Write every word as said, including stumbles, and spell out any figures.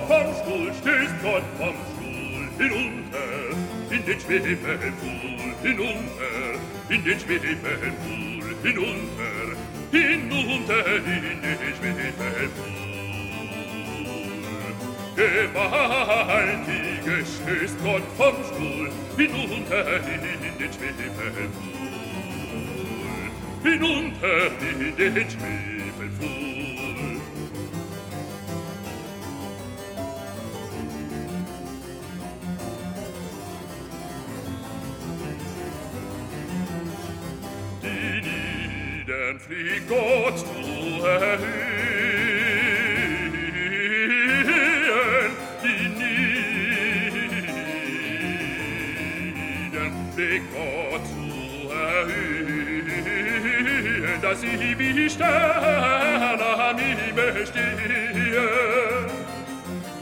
vom Stuhl, stößt Gott vom Stuhl hinunter, in den Schwefelpool hinunter, in den Schwefelpool hinunter, hinunter in den Schwefelpool. Gewaltig stößt Gott vom Stuhl hinunter in den Schwefelpool, hinunter in den Schwefelpool. Die Niedern fliegt Gott zu erhöhen, die Niedern fliegt Gott zu erhöhen, dass sie wie Sterne am Himmel stehen.